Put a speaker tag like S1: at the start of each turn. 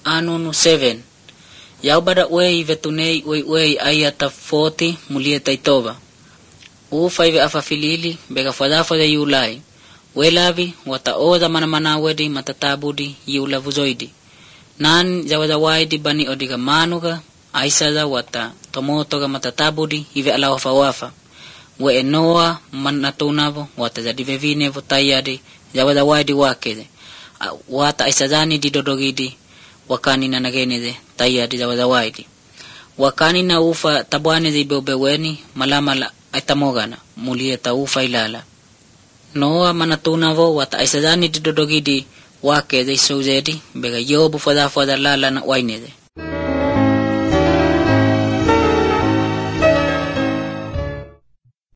S1: anunu 7. Yaubada wei vetunei wei ayata 40 mulie taitoba. Ufaive afafilili bega fadafo de yulai. Welavi wata oda mana wedi matatabudi yula vuzoidi. Nan jawada waidi bani odiga manuga aisada wata tomotoga matatabudi ive ala wafa. We enoa manatunavo wata jadi vevine votayadi jawada waidi wakede. Wata aisadani didodogidi wakani na nagenede tayadi jawada waidi. Wakani na ufa tabuane di beweni malamala aitamogana mulie ta ufa ilala. Noa manatunavo wata aisadani didodogidi wakede isuzedi bega yobu fada lala na wainede.